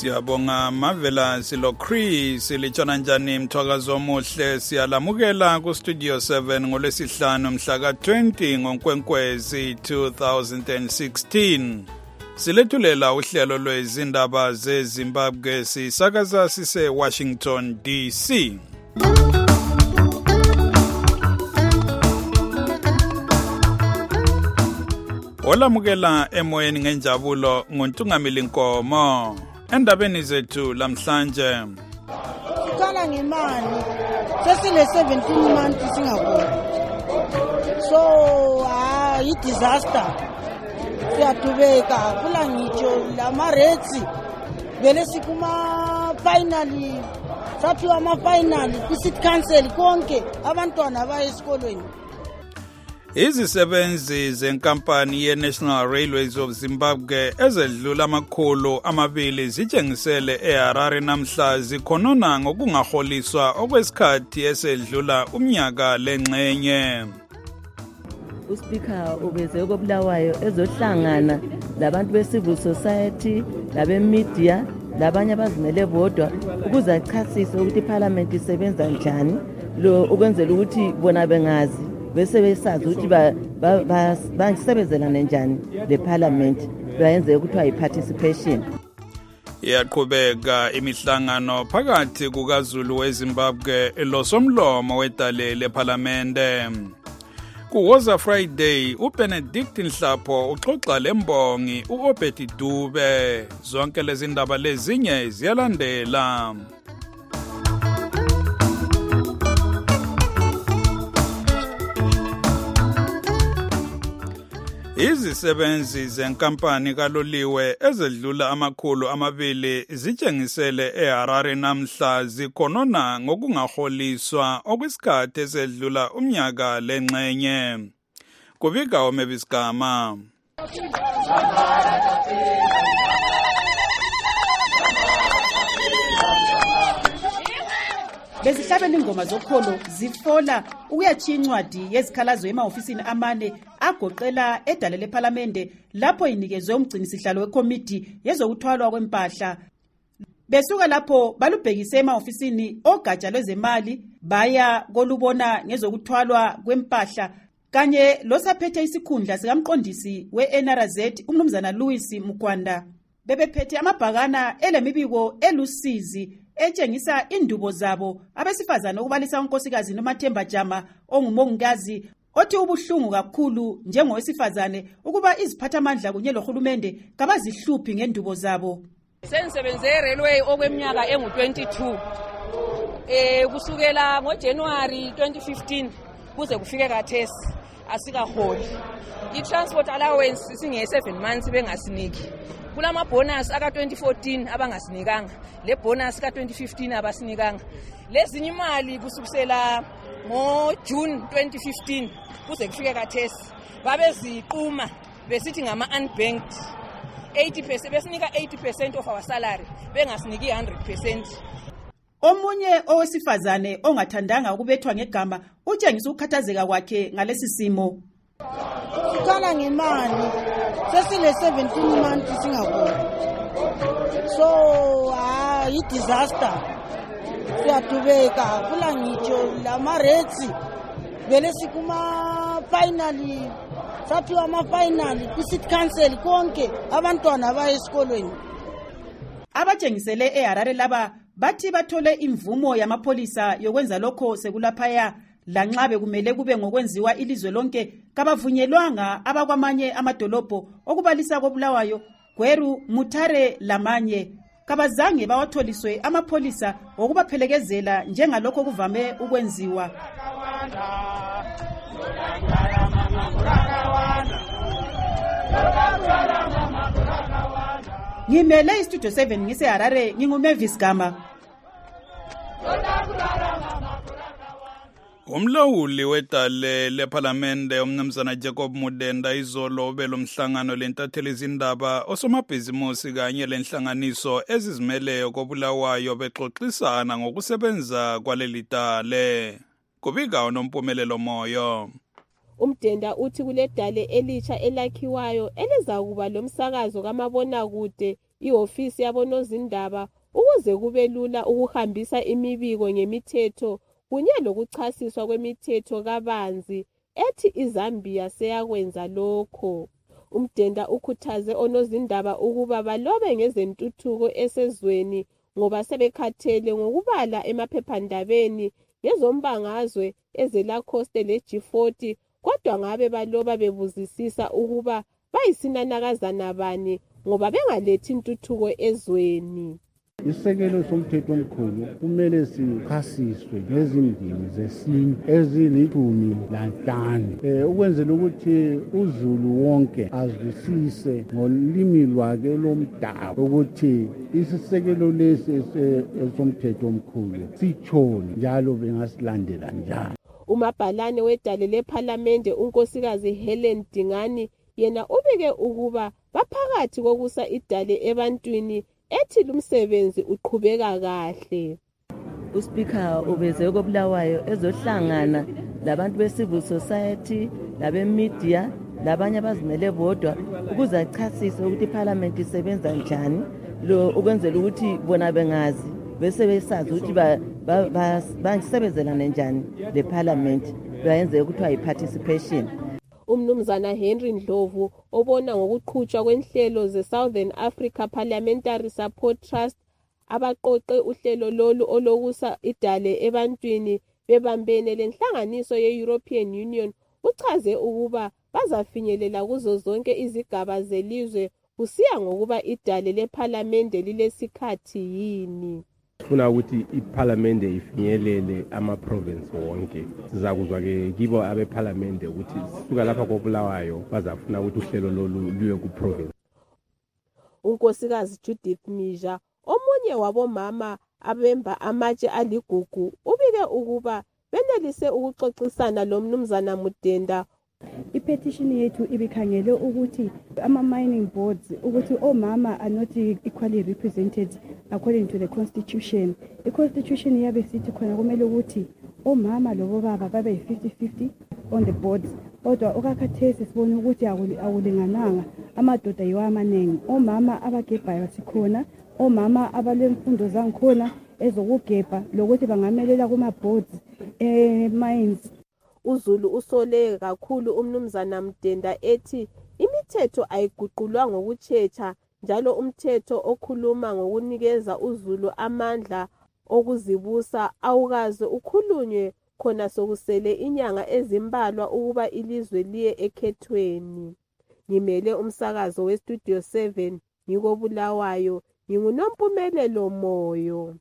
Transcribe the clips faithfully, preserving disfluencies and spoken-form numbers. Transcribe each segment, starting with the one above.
Siyabonga Mavela Silo Chris lichona njani mthwakazo omuhle siyalamukela ku Studio seven ngolwesihlanu mhla ka twenty ngoNkwenkwezi two thousand sixteen. Silethulela uhlelo lwezindaba zeZimbabwe sisakaza sise Washington D C. Olamukela emoyeni ngenjabulo ngontungamili Nkomo. Endabeni zethu lamhlanje. Sikhala ngemali. Sesile seventeen months singakho. So ah i disaster. Siyadubeka kula ngitsho lama rates vele sikuma finally saphiwa ama finally ku city council konke abantwana baya esikolweni. Izisebenzi zenkampani ye-National Railways of Zimbabwe ezedlula amakhulu amabili zitshengisele eHarare namhla zikhonona ngokungaholiswa okwesikhathi esedlula umnyaka lengxenye. Uspika ubeze kobulawayo ezohlangana labantu be-civil society, labe-media, labanye abazimele bodwa ukuze achasise ukuthi iparliament isebenza njani lo ukwenzela ukuthi bona bengazi bese besazi ukuthi basebenzelana njani le parliament bayenze ukuthiwa i-participation. Iyaqhubeka imihlangano phakathi kukaZulu weZimbabwe losomlomo wedale leParlamente. Kuwoza Friday uBenedict Nhlapho uxoxa lembongi uObedi Dube. Zonke lezi ndaba lezinye ziyalandela. Izisebenzi zenkampani kaloliwe ezedlula amakhulu amabili zitshengisele eHarare namhla zikhonona ngokungaholiswa okwesikhathi esedlula umnyaka lengxenye. Kubika omebisigama. Bezihlabela ingoma zokholo zifola ukuyachiya incwadi yezikhalazo emahofisini amane agoqela edale leParlamente lapho inikezwe umgcinisihlalo wekomiti yezokuthwalwa kwempahla. Besuka lapho balubhekise emahofisini ogatsha lwezemali baya kolubona ngezokuthwalwa kwempahla kanye losaphethe isikhundla sikamqondisi we-N R Z umnumzana Louis Mukwanda. Bebephethe amabhakana elemibiko elusizi etshengisa indubo zabo abesifazana ukubalisa unkosikazi noMathemba Jama ongumongikazi othi ubuhlungu kakhulu njengowesifazane ukuba iziphathamandla kunye lohulumende kabazihluphi ngendubo zabo. Sensebenze railway okweminyaka engu twenty-two eh kusukela ngoJanuary twenty fifteen kuze kufike kathesi asikaholi. I-transport allowance singe seven months bengasiniki. Kulama bonus aka twenty fourteen abangasinikanga, le bonus ka twenty fifteen abasinikanga. Lezinye imali kusukisela ngo June twenty fifteen kuze kufike kathesi babeziquma besithi ngama unbanked eighty percent besinika eighty percent of our salary bengasiniki one hundred percent. Omunye owesifazane ongathandanga ukubethwa ngegama utshengisa ukukhathazeka kwakhe ngalesi simo. Sikhala ngemali. Sesile seventeen months singakho. So ah i disaster. Siyadubeka kula ngitsho lama rates vele sikuma finally saphiwa ama finally ku city council konke abantwana baya esikolweni. Abatshengisele eHarare laba bathi bathole imvumo yamapolisa yokwenza lokho sekulaphaya lanxa bekumele kube ngokwenziwa ilizwe lonke kabavunyelwanga abakwamanye amadolobho okubalisa kobulawayo Gweru Mutare lamanye kabazange bawatholiswe amapolisa okubaphelekezela njengalokho kuvame ukwenziwa. Ngimele iStudio seven ngiseHarare nginguMavis Gama. Umlawuli wedale leParlamente umnumzana Jacob Mudenda izolo belomhlangano lentatheli izindaba osomabhizimusi kanye lenhlanganiso ezizimeleyo kobulawayo bexoxisana ngokusebenza kwaleli dale. Kubika unompumelelo moyo. Umdenda uthi kule dale elitsha elakhiwayo eliza kuba lomsakazo kamabona kude ihofisi yabonozindaba ukuze kube lula ukuhambisa imibiko ngemithetho kunye lokuchasiswa kwemithetho kabanzi ethi iZambia seyakwenza lokho. Umdenda ukhuthaze onozindaba ukuba balobe ngezentuthuko esezweni ngoba sebekhathele ngokubala emaphephandabeni ngezombangazwe ezelacoste le G forty kodwa ngabe baloba bebuzisisa ukuba bayisinanakazana bani ngoba bengalethi intuthuko ezweni. Isekelo somthetho omkhulu kumele sichasiswe ngezindimi zesintu ezilithumi lanhlanu eh ukwenzela ukuthi uZulu wonke azwisise ngolimi lwake lomdabu ukuthi isisekelo lesi somthetho omkhulu sichoni njalo bengasilandela njalo. Umabhalane wedale lePhalamende unkosikazi Helen Dingani yena ubike ukuba baphakathi kokusa idale ebantwini ethi lumsebenzi uqhubeka kahle. uSpeaker ubeze kobulawayo ezohlangana labantu be-civil society labe-media labanye abazimele bodwa ukuze achasise ukuthi iParliament isebenza njani lo ukwenzela ukuthi bona bengazi bese besazi ukuthi basebenzelana njani leParliament bayenze ukuthi yi-participation. Umnumzana Henry Ndlovu obona ngokuqhutshwa kwenhlelo ze-Southern Africa Parliamentary Support Trust abaqoqe uhlelo lolu olokusa idale ebantwini bebambene lenhlanganiso ye-European Union uchaze ukuba bazafinyelela kuzo zonke izigaba zelizwe kusiya ngokuba idale lePhalamende lilesikhathi yini. Sifuna ukuthi iParliamente ifinyelele ama-province wonke. Sizakuzwa ke kibo abeParliamente ukuthi suka lapha kobulawayo bazafuna ukuthi uhlelo lolu luye ku-province. Unkosikazi Judith Mija omunye wabomama abemba amatshe aligugu ubike ukuba benelise ukuxoxisana lo mnumzana Mudenda. I-petition yethu ibikhangele ukuthi ama-mining boards ukuthi omama are not equally represented according to the constitution. I-constitution yabe sithi khona kumele ukuthi omama lobo baba babe fifty fifty on the boards. Kodwa okakhathesi sibona ukuthi akulingananga amadoda yiwo amaningi. Omama abagebhayo sikhona, omama abalemfundo zangikhona ezokugebha lokuthi bangamelela kuma-boards e-mines. uZulu usole kakhulu umnumzana Mdenda ethi imithetho ayiguqulwa ngokutshecha njalo umthetho okhuluma ngokunikeza uZulu amandla okuzibusa awukaze ukhulunywe khona sokusele inyanga ezimbalwa ukuba ilizwe liye ekhethweni. Ngimele umsakazo weStudio seven ngikobulawayo nginguNompumelelo Moyo.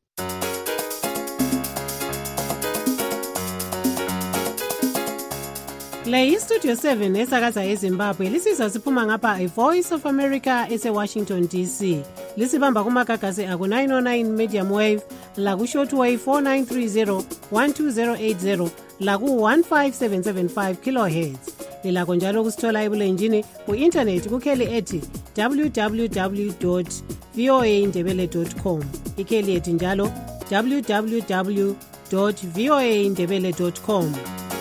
Le iStudio seven esakaza eZimbabwe lisizwa siphuma ngapha iVoice of America ese-Washington D C. Lisibamba kumagagasi aku nine oh nine medium wave, laku shortwave four nine three zero, one two zero eight zero, laku one five seven seven five kilohertz. Lilakho njalo kusithola ebulenjini ku-internet kukheli ethi w w w dot v o a ndebele dot com. Ikheli ethi njalo w w w dot v o a ndebele dot com.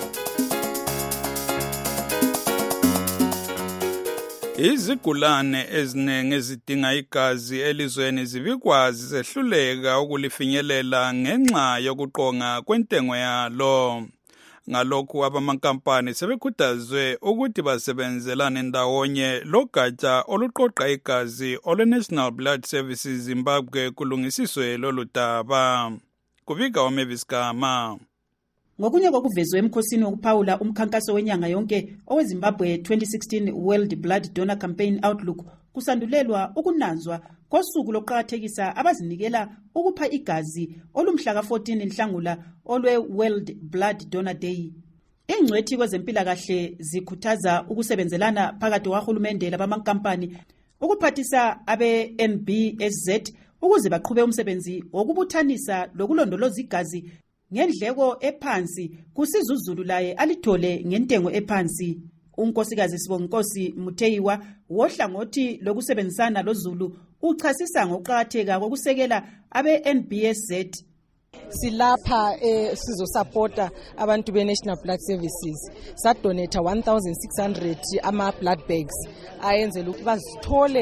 Izigulane eziningi ezidinga igazi elizweni zibikwazi zehluleka ukulifinyelela ngenxa yokuqonga kwentengo yalo. Ngalokhu abamankampani sebekhuthazwe ukuthi basebenzelane ndawonye logatsha oluqoqa igazi olwe-National Blood Services Zimbabwe kulungisiswe lolu daba. Kubika uMavis Gama. Ngokunye kokuvezwe emkhosini wokuphawula umkhankaso wenyanga yonke oweZimbabwe twenty sixteen World Blood Donor Campaign Outlook kusandulelwa ukunanzwa kosuku lokuqakathekisa abazinikela ukupha igazi olumhla ka fourteen Nhlangula olwe World Blood Donor Day. Ingcwethi kwezempilakahle zikhuthaza ukusebenzelana phakathi kwahulumende labamankampani ukuphathisa abe N B S Z ukuze baqhube umsebenzi wokubuthanisa lokulondoloza igazi ngendleko ephansi kusiza uZulu laye alithole ngentengo ephansi. Unkosikazi Sibonginkosi Muteyiwa wohlangothi lokusebenzisana loZulu uchasisa ngokuqhakatheka kokusekela abe N B S Z. Silapha eh, sizosupporta abantu be-National Blood Services sadonate one thousand six hundred ama-blood bags ayenzela ukuthi bazithole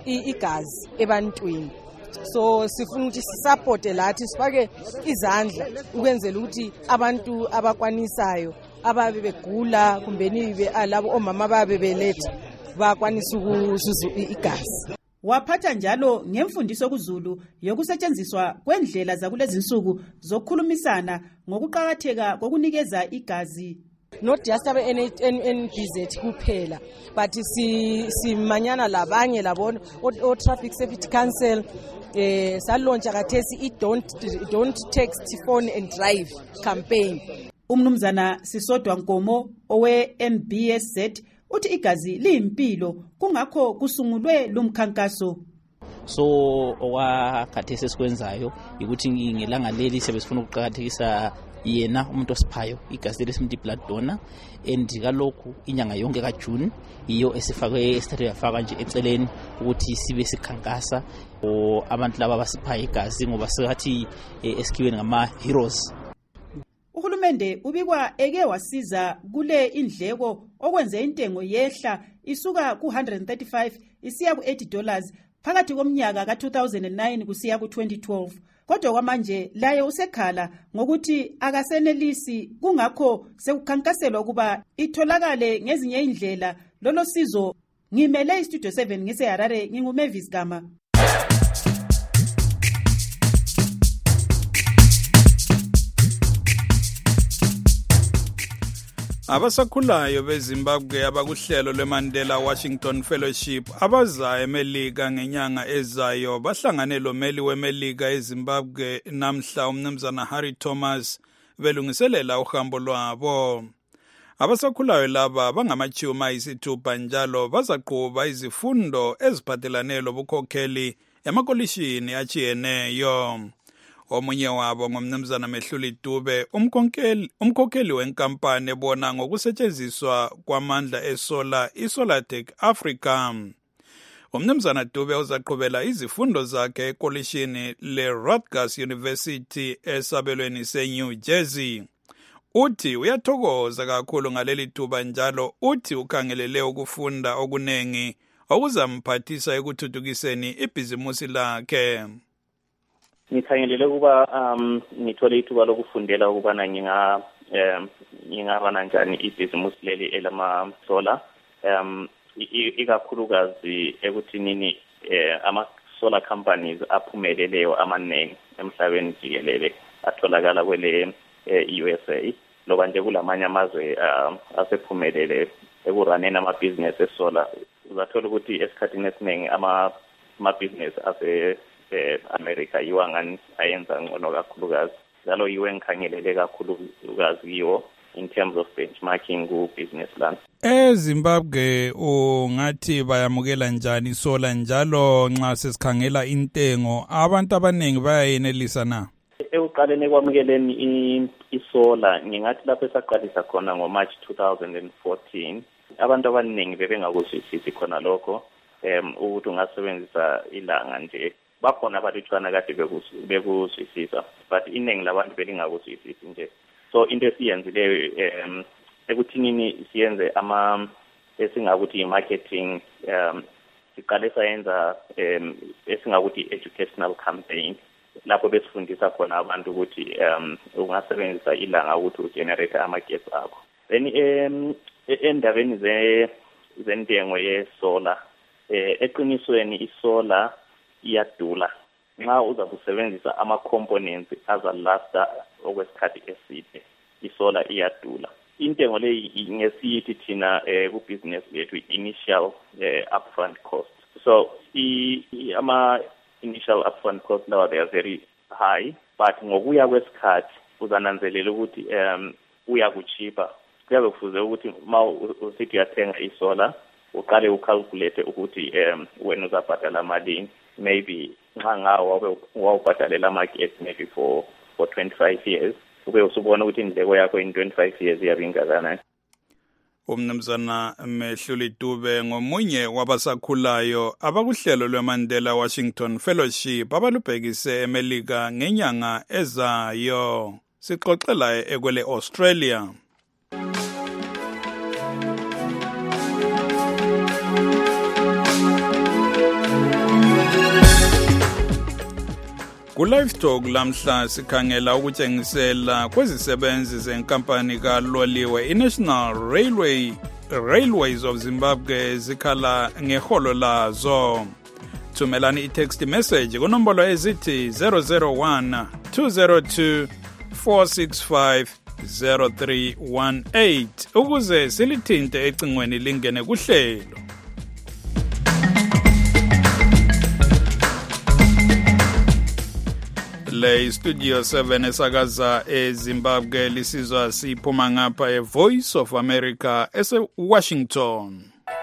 igazi ebantwini. So sifuna ukuthi sisupporte lathi sifake izandla ukwenzela ukuthi abantu abakwanisayo ababe begula kumbe nibe alabo omama babe beletha bakwanisa ukuzuza igazi. Waphatha njalo ngemfundiso kuZulu yokusetshenziswa kwendlela zakulezi insuku zokukhulumisana ngokuqhakatheka kokunikeza igazi. Not just abe N B Z kuphela but si simanyana labanye labona o Traffic Safety Council eh salontsha kathesi I don't don't text phone and drive campaign. Umnumzana Sisodwa Nkomo owe N B S Z uthi igazi liyimpilo kungakho kusungulwe lumkhankaso. So okwakhathesi esikwenzayo ukuthi ngelanga leli sebesifuna ukuqhakathekisa yena umuntu osiphayo igazi lesimthi blood donor and kalokhu inyanga yonke kaJune iyo esifakwe esithathe yafaka nje eceleni ukuthi sibe sikhankasa abantu laba basiphaye igazi ngoba sengathi esikhiweni ngama heroes. Uhulumende ubikwa eke wasiza kule indleko okwenze intengo yehla isuka ku one hundred thirty-five isiya ku eighty dollars phakathi komnyaka ka two thousand nine kusiya ku twenty twelve. Kodwa kwamanje laye usekhala ngokuthi akasenelisi kungakho sekukhankaselwa ukuba itholakale ngezinye indlela. Lolo sizo ngimele iStudio seven ngise Harare nginguMavis Gama. Abasakhulayo beZimbabwe abakuhlelo lweMandela Washington Fellowship abaza eMelika ngenyanga ezayo bahlangane lomeli weMelika eZimbabwe namhla umnumzana Harry Thomas belungiselela uhambo lwabo. Abasakhulayo laba bangamachuma isithupha njalo bazaqhuba izifundo eziphathelane lobukhokheli emakolishini achiyeneyo. Omunye wabo ngomnumzana Mehluli Dube umkhokheli umkhokheli wenkampani ebona ngokusetshenziswa kwamandla esolar iSolartech Africa. Umnumzana Dube uzaqhubela izifundo zakhe ekolishini leRutgers University esabelweni seNew Jersey. Uthi uyathokoza kakhulu ngaleli thuba njalo uthi ukhangelele ukufunda okunengi okuzamphathisa ekuthuthukiseni ibhizimusi lakhe. Ngikhangelele ukuba um ngithole ithuba lokufundela ukubana nginga um ngingaba njani ibhizimusi leli elama solar um ikakhulukazi ekuthinini ama solar companies aphumeleleyo amanengi emhlabeni jikelele atholakala kwele U S A loba nje kulamanye amazwe asephumelele ekuraneni amabhizinesi esolar. Uzathola ukuthi esikhathini esiningi ama amabhizinesi ase America yiwangani ayenza ngcono kakhulukazi njalo yiwe ngikhangelele kakhulukazi kiwo in terms of benchmarking ku business plan. eZimbabwe ungathi bayamukela njani solar njalo nxa sesikhangela intengo abantu abaningi bayayenelisa na? Ekuqaleni kwamukeleni isolar ngingathi lapho esaqalisa khona ngo March two thousand fourteen abantu abaningi bebengakuzwisisi khona lokho em ukuthi ungasebenzisa ilanga nje. Bakhona abalutshwana kade bekuzwisisa but iningi labantu belingakuzwisisi nje. So into esiyenzileyo em ekuthinini siyenze ama esingakuthi i-marketing um siqale sayenza em esingakuthi educational campaign lapho besifundisa khona abantu ukuthi um ungasebenzisa ilanga ukuthi ugenerate amagesi akho. Then em endabeni ze zentengo yesolar eh eqinisweni isolar iyadula nxa uzakusebenzisa ama components azalasta okwesikhathi eside isolar iyadula. Intengo leyi ngesiyithi thina eh ku business lethu initial eh, upfront cost. So i ama initial upfront cost lawa they are very high but ngokuya kwesikhathi uzananzelela ukuthi um uya kuchipa kuyabe kufuze ukuthi ma usithi uyathenga isolar uqale ucalculate ukuthi um wena uzabhadala malini. Maybe nxa ngawo wawubhadalela amagesi maybe for for twenty-five years ube usubona ukuthi indleko yakho in twenty-five years iyabingakanani. Umnumzana Mehluli Dube ngomunye wabasakhulayo abakuhlelo lweMandela Washington Fellowship abalubhekise eMelika ngenyanga ezayo. Sixoxela ekwele Australia. Ku-Livetalk lamhla sikhangela ukutshengisela kwezisebenzi zenkampani kaloliwe i-National Railway Railways of Zimbabwe zikhala ngeholo lazo. Thumelani i-text message kunombolo ezithi zero zero one two zero two four six five zero three one eight ukuze silithinte ecingweni lingene kuhlelo. Le Studio seven esakaza eZimbabwe lisizwa siphuma ngapha eVoice of America ese Washington.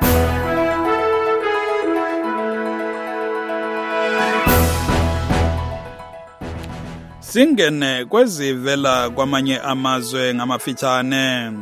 Singene kwezivela kwamanye amazwe ngamafitshane.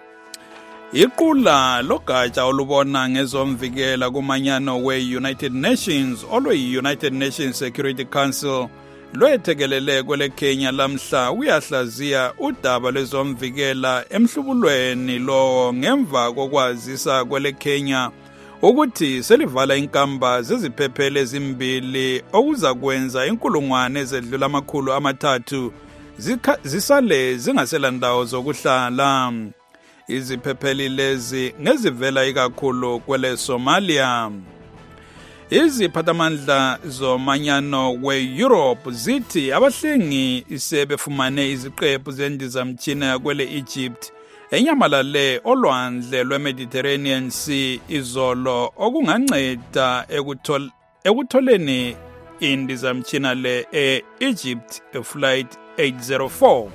Iqula logatsha olubona ngezomvikela kumanyano we-United Nations olwe-United Nations Security Council lwethekelele kwele Kenya lamhla uyahlaziya udaba lwezomvikela emhlubulweni lo ngemva kokwazisa kwele Kenya ukuthi selivala inkamba zeziphephele ezimbili okuza kwenza inkulungwane ezedlula amakhulu amathathu zisale zingasela ndawo zokuhlala. Iziphepheli lezi ngezivela ikakhulu kwele Somalia. Iziphathamandla zomanyano we-Europe zithi abahlengi sebefumane iziqephu zendizamtshina kwele Egypt enyamalale olwandle lwe-Mediterranean Sea izolo okunganceda ekuthol ekutholeni indizamtshina le e-Egypt Flight eight zero four.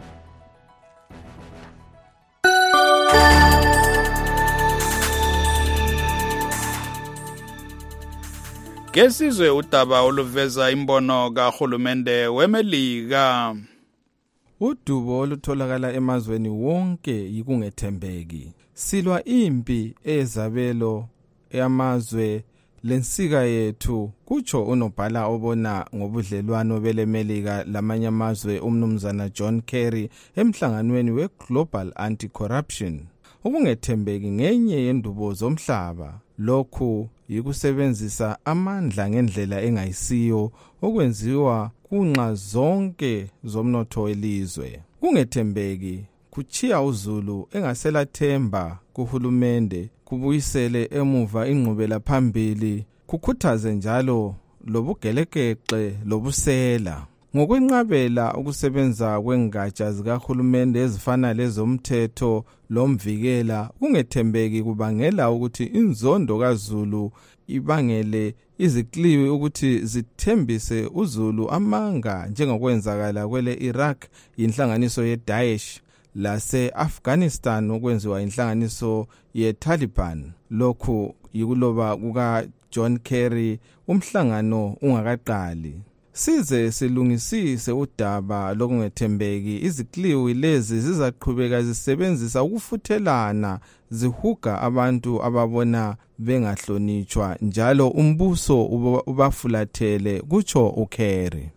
Kesizwe udaba oluveza imbono kahulumende weMelika. Udubo olutholakala emazweni wonke yikungethembeki. Silwa impi ezabelo eyamazwe lensika yethu kutsho unobhala obona ngobudlelwano beleMelika lamanye amazwe umnumzana John Kerry emhlanganweni we-Global Anti-Corruption. Ukungethembeki ngenye yendubo zomhlaba. Lokhu yikusebenzisa amandla ngendlela engayisiyo okwenziwa kunxa zonke zomnotho welizwe. Kungethembeki kuchiya uZulu engaselathemba kuhulumende kubuyisele emuva ingqubela phambili kukhuthaze njalo lobugelekeqe lobusela. Ngokwenqabela ukusebenza kwengatsha zikahulumende ezifana lezomthetho lomvikela kungethembeki kubangela ukuthi inzondo kaZulu ibangele izikliwi ukuthi zithembise uZulu amanga njengokwenzakala kwele Iraq inhlanganiso yeDaesh lase-Afghanistan okwenziwa inhlanganiso yeTaliban. Lokhu yikuloba kuka John Kerry umhlangano ungakaqali. Size silungisise udaba lokungethembeki izikliwi lezi zizaqhubeka zisebenzisa ukufuthelana zihuga abantu ababona bengahlonitshwa njalo umbuso ubafulathele kutsho uKerry.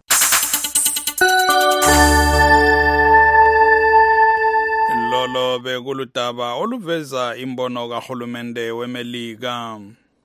Lolo bekuludaba oluveza imbono kahulumende weMelika.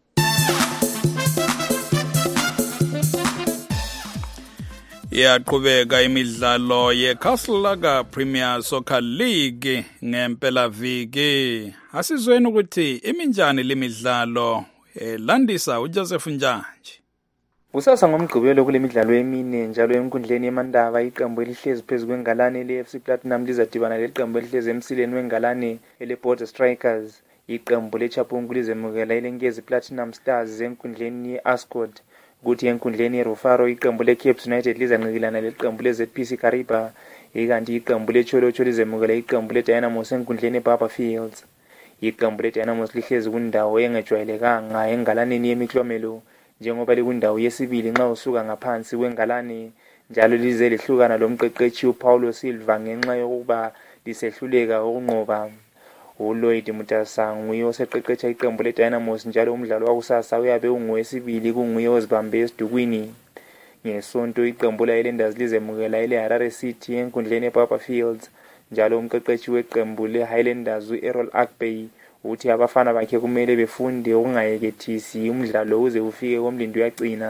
Iyaqhubeka imidlalo yeCastle Premier Soccer League ngempela viki. Asizweni ukuthi iminjani lemidlalo landisa uJoseph Njanji. Kusasa ngomgqibelo kule midlalo emine njalo enkundleni yemandaba iqembu elihlezi phezulu kwengalane le-F C Platinum lizadibana leqembu elihlezi emsileni wengalane ele-Border Strikers. Iqembu leChapungu lizemukela ilenkezi Platinum Stars enkundleni ye-Ascot. Kuthi enkundleni yeRufaro iqembu leCapes United lizanqikilana leqembu leZ P C Kariba. Ikanti iqembu leCholocho lizemukela iqembu leDynamos enkundleni eBarber Fields. Iqembu leDynamos lihlezi kundawo engejwayelekanga engalaneni yemiklomelo njengoba likundawo yesibili nxa usuka ngaphansi kwengalane njalo lize lehlukana lomqeqeshi uPaulo Silva ngenxa yokuba lisehluleka ukunqoba. uLloyd Mutasangu nguye oseqeqesha iqembu leDynamos njalo umdlalo wakusasa uyabe ungowesibili kunguye ozibambe esidukwini. Ngesonto iqembu leHighlanders lizemukela iHarare City enkundleni eBarber Fields njalo umqeqeshi weqembu leHighlanders uErrol Akbey uthi abafana bakhe kumele befunde ukungayekethisi umdlalo uze ufike komlindo yagcina.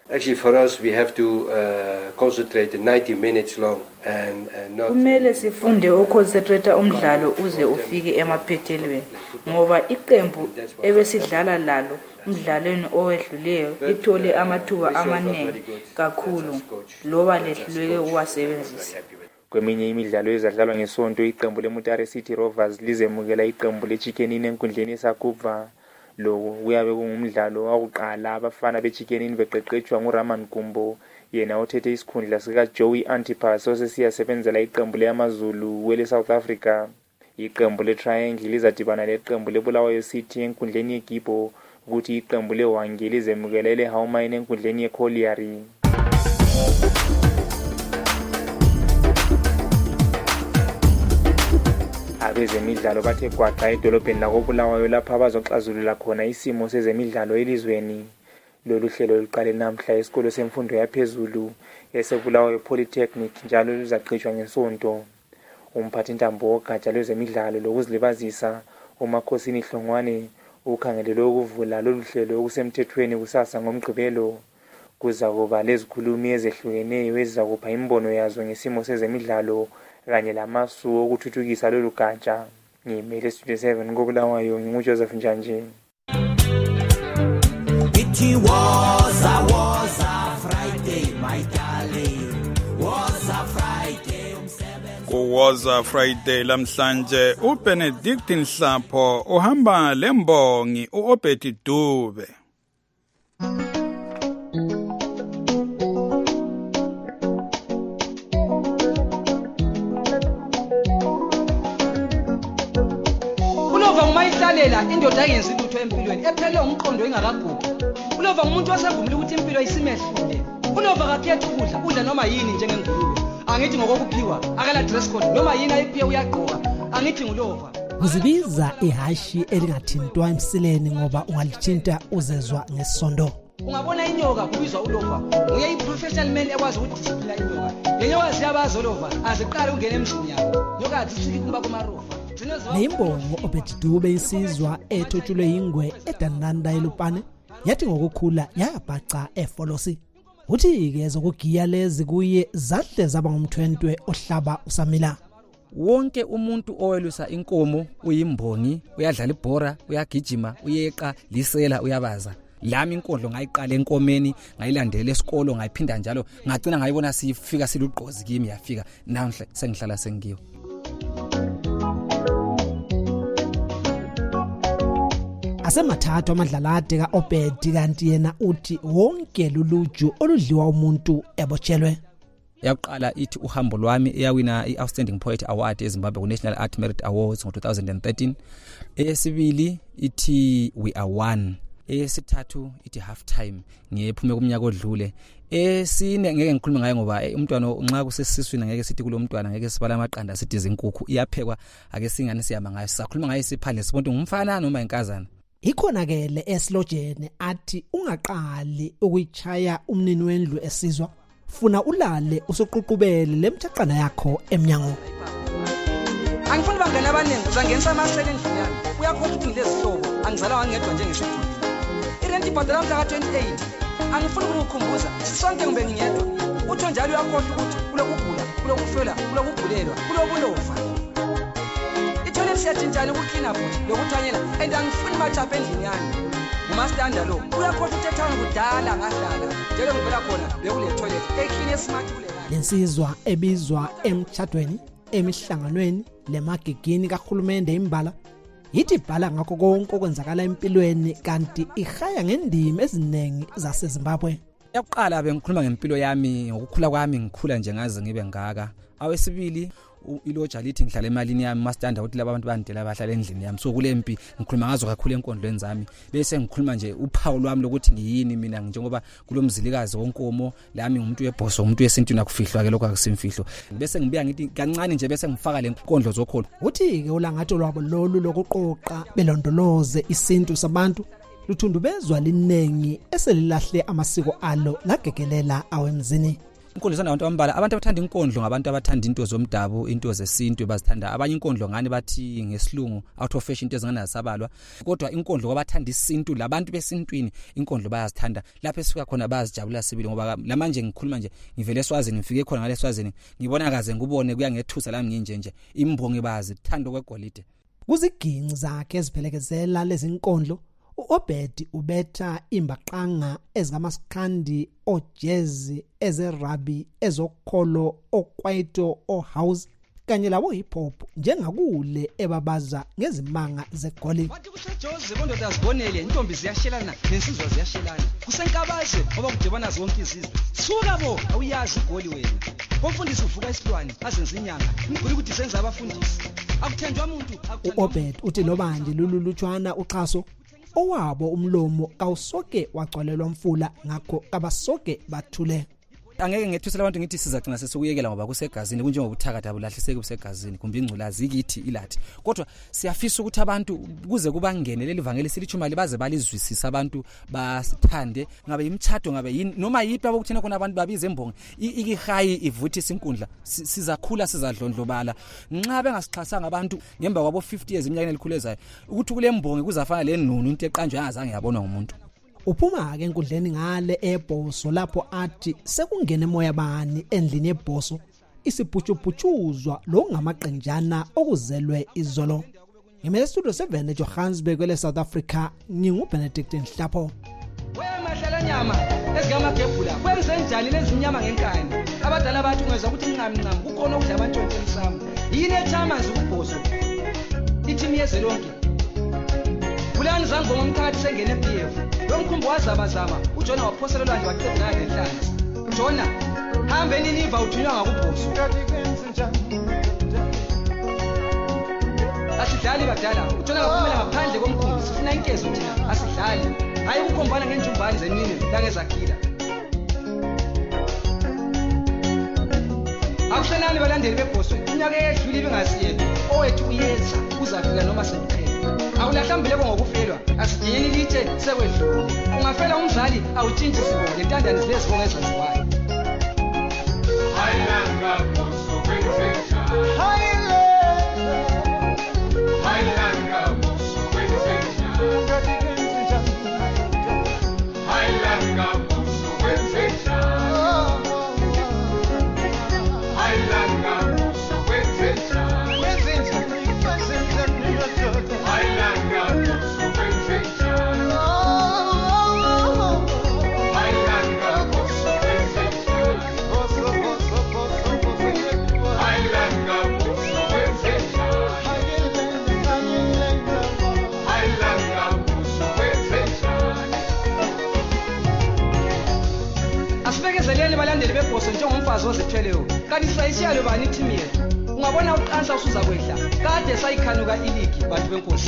Actually, for us, we have to uh, concentrate ninety minutes long and, and not... Kumele sifunde uconcentrate umdlalo uze ufike emaphethelweni ngoba iqembu ebesidlala lalo umdlalweni owedluleyo ithole amathuba amaningi kakhulu loba lehluleke uwasebenzisa. Kweminye imidlalo ezadlalwa ngesonto iqembu leMutare City Rovers lizemukela iqembu leChicken Inn enkundleni eSakuva. Lo kuyabe kungumdlalo wakuqala abafana beChicken Inn beqeqetshwa nguRaman Kumbo yena othethe isikhundla sika Joey Antipas osesiyasebenzela iqembu leAmaZulu wele South Africa. Iqembu leTriangle lizadibana leqembu leBulawayo City enkundleni yeGibo ukuthi iqembu leWange lizemukela leHaumine enkundleni yeCollieri. Abezemidlalo bathe gwaqa edolobheni lakoBulawayo lapha abazoxazulula khona isimo sezemidlalo elizweni. Lolu hlelo luqale namhla esikolo semfundo yaphezulu eseBulawayo Polytechnic njalo luzaqhutshwa ngesonto. Umphathintambo wogatsha lwezemidlalo lokuzilibazisa uMakhosini Hlongwane ukhangelelwe ukuvula lolu hlelo okusemthethweni kusasa ngomgqibelo. Kuza kuba lezikhulumi ezehlukeneyo ezizakupha imbono yazo ngesimo sezemidlalo kanye lamasu okuthuthukisa lolu gatsha. Ngimele Studio seven koBulawayo nginguJoseph Njanje. It was a was a Friday, my darling. Was a Friday. Was a Friday lamhlanje uBenedict Nhlapho uhamba lembongi uObedi Dube. Lela indoda yenza lutho empilweni ephele umqondo engakagugi. Ulova umuntu wasevumile ukuthi impilo isimehlule. Ulova akakhetha ukudla, udla noma yini njengengulube. Angithi ngokokuphiwa, akala dress code noma yini ayiphiwe uyagqoka. Angithi ngulova. Uzibiza ihashi elingathintwa emsileni ngoba ungalithinta uzezwa ngesondo. Ungabona inyoka kubizwa ulova. Uye i-professional man ekwazi ukudiscipline inyoka. Lenyoka siyabazi ulova, aziqala ungena emzini yakho. Nyoka athi kumba kumarofa. Nembongo Obedi Dube isizwa ethotshulwe ingwe eDananda eLupane yathi ngokukhula yabhaca eFolosi. Uthi ke zokugiya lezi kuye zahle zaba ngumthwentwe ohlaba usamila. Wonke umuntu owelusa inkomo uyimbongi, uyadlala ibhora, uyagijima, uyeqa, lisela, uyabaza. Lami inkondlo ngayiqala enkomeni, ngayilandela esikolo, ngayiphinda njalo, ngagcina ngayibona sifika siluqozi kimi yafika. Namhla sengihlala sengiyo. Asemathathu amadlalade kaObedi kanti yena uthi wonke luluju oludliwa umuntu ebotshelwe. Yaqala ithi uhambo lwami eyawina iOutstanding Poet Award eZimbabwe ku-National Art Merit Awards ngo-two thousand thirteen. Eyesibili ithi We Are One. Eyesithathu ithi Half Time ngiyephume kumnyaka odlule. Esine ngeke ngikhulume ngayo ngoba umntwana nxa kusesiswini ngeke sithi kulo mntwana ngeke sibala amaqanda sithi izinkukhu iyaphekwa ake singane siyama ngayo sakhuluma ngayo siphande sibonke ngumfana noma inkazana. Ikhona ke le eslogene athi ungaqali ukuyichaya umnini wendlu esizwa funa ulale usoququbele lemthaqana yakho emnyango. Angifuni bangena abaningi uzangenisa amasele endlini yami. Uyakhona ukuthi ngilezihlobo angizala wangedwa njengesidudi. Irenti ibhadala mhla ka twenty-eight. Angifuni ukukhumbuza sonke ngibe ngiyedwa. Utho njalo uyakhohlwa ukuthi kulokugula, kulokufela, kulokugulelwa, kulobulova. Ithole siyathintsana ukuclean futhi lokuthanyela and angifuni machapha endlini yami. Ngumastanda lo. Uyakhohlwa uthethana kudala ngahlala. Njalo ngivela khona bekule toilet eclean smart kule. Lensizwa ebizwa emchadweni, emihlanganweni, lemagigini kahulumende imbala. Yithi bhala ngakho konke okwenzakala empilweni kanti ihaya ngendima ezinengi zaseZimbabwe. Yakuqala bengikhuluma ngempilo yami ngokukhula kwami ngikhula nje ngaze ngibe ngaka. Awesibili iloja lithi ngihlala emalini yami mastanda uthi laba abantu bandela bahlala endlini yami so kulempi ngikhuluma ngazo kakhulu enkondlweni zami bese ngikhuluma nje uphawu lwami lokuthi ngiyini mina njengoba kulomzilikazi wonkomo lami ngumuntu webhoso umuntu wesintini akufihlwa ke lokho akusimfihlo bese ngibuya ngithi kancane nje bese ngifaka le nkondlo zokholo. Uthi ke ulangato lwabo lolu lokuqoqa belondoloze isintu sabantu luthundubezwa linengi eselilahle amasiko alo lagegelela awemzini. inkondlo isanda abantu abambala. Abantu abathanda inkondlo ngabantu abathanda into zomdabu, into zesintu bazithanda. Abanye inkondlo ngani bathi ngesilungu out of fashion into ezingana zabalwa. Kodwa inkondlo kwabathanda isintu labantu besintwini inkondlo bayazithanda. Lapho esifika khona bayazijabula sibili ngoba lamanje ngikhuluma nje ngivele eSwazini ngifike khona ngale eSwazini ngibona kaze ngubone kuyangethusa lami nginje nje imbongi bazi thando kwegolide. Kuziginci zakhe eziphelekezela lezi inkondlo uObed ubetha imbaqanga ezingamaskandi ojazz ezerabi ezokholo okwaito ohouse kanye labo hip hop njengakule ebabaza ngezimanga zegoli. Wathi kuseJozi bondoda zibonele intombi ziyashelana nensizwa ziyashelana kusenkabaze ngoba kudibana zonke izizwe suka bo awuyazi igoli wena umfundisi uvuka isilwane azenza inyanga ngikho ukuthi senza abafundisi akuthenjwa umuntu. uObed uthi lobanje lululutshwana uxhaso owabo umlomo kawusoke wagcwalelwa umfula ngakho abasoke bathule. Angeke ngethusela abantu ngithi sizacina sesukuyekela ngoba kusegazini kunjengobuthakatha bulahliseke busegazini kumbe ingculazi ikithi ilathi. Kodwa siyafisa ukuthi abantu kuze kubangene leli vangeli silithumali baze balizwisisa abantu basithande ngabe imchato ngabe yini noma yipi abakuthina khona abantu babize embongi ikihayi ivuthisa inkundla sizakhula sizadlondlobala nxa bengasixhasanga abantu ngemba kwabo fifty years iminyaka elikhulezayo ukuthi kule mbongi kuzafana le nunu into eqanjwe angazange yabonwa ngumuntu. Uphuma ke enkundleni ngale eBhoso lapho athi sekungena emoya bani endlini eBhoso isiphutshuphutshuzwa lo ngamaqenjana okuzelwe izolo. Ngimele studio seven eJohannesburg kwele South Africa nginguBenedict Nhlapho. Wemahlala nyama ezingamagebhula kwenze njani lezi nyama ngenkani abadala bathi ungezwa ukuthi ncami ncami kukhona ukudla abantwana emsamo yini ethamazi kuBhoso ithimi yezelonke Bulani zango ngomkhathi sengene eB F lo mkhumbu wazabazama uJona waphoselelwa nje waqeda naye enhlanzi Jona hambe niniva uthunywa ngakuBhoso asidlali badala uJona ngaphumela ngaphandle komkhumbu sifuna inkezo thina asidlali hayi ukukhombana ngenjumbani zenini langezakhila Akusenani balandeli beBhoso inyaka edlule ibingasiyethu owethu uyeza uzafika noma sekuphela awulahlambeleko ngokufelwa asidiyeni lithe sekwedlula ungafela umzali awutshintshi sibonge intandane zilezibonge ezaziwayo Hailanga Bhoso kwenzeka Hailanga Bhoso kwenzeka Hailanga Bhoso kwenzeka Hailanga Bhoso kwenzeka Asibekezeleni balandeli beBhoso njengomfazi ozithweleyo kanti sayishiyalo bani ithimi yethu ungabona uqansa usuza kwehla kade sayikhanuka iligi bantu benkosi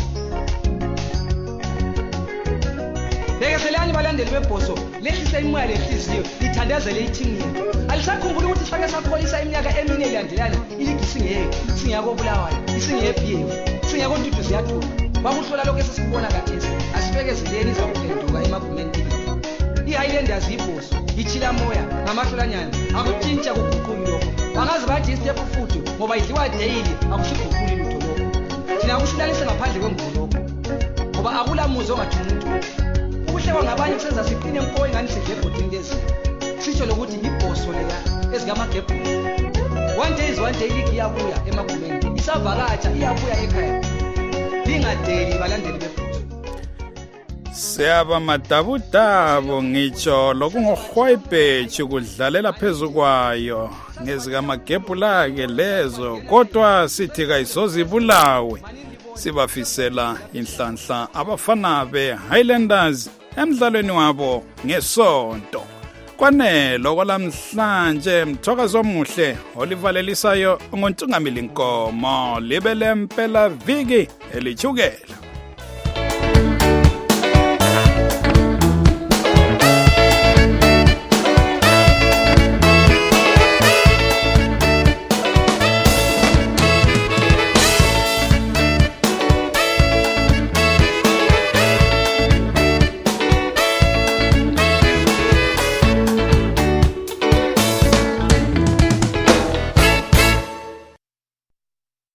Bekezelani balandeli beBhoso lehlise imoya lehliziyo lithandazele ithimi yethu alisakhumbula ukuthi sake sakholisa iminyaka emine elandelana iligi singeke singiyakobulawayo isingeyeB F singeyakontudu ziyathula bakuhlola lokho esesikubona kathesi asibekezeleni izakuphenduka emagumeni iHighlanders iBhoso ichila moya ngamahlolanyana akutshintsha kuguquli lokho bangazi bathi istep futhi ngoba idliwa daily akusiguquli lutho lokho thina kusilalise ngaphandle kwemvulo ngoba akulamuzi ongathi umuntu ukuhlekwa ngabanye kusenza siqine empoyi ngani sidle ebhodini lezi sisho lokuthi iBhoso leya ezingamagebhula one day is one day league iyabuya emagumeni isavakatsha iyabuya ekhaya lingadeli balandeli beBhoso Siyaba madabudabo ngitsho lokungorhwayibheji kudlalela phezulu kwayo ngezikamagebhula ke lezo kodwa sithi kayizozibulawe sibafisela inhlanhla abafana beHighlanders emdlalweni wabo ngesonto kwanelo kwalamhlanje mthokazo omuhle olivalelisayo ngontungamili inkomo libele mpela viki elichukela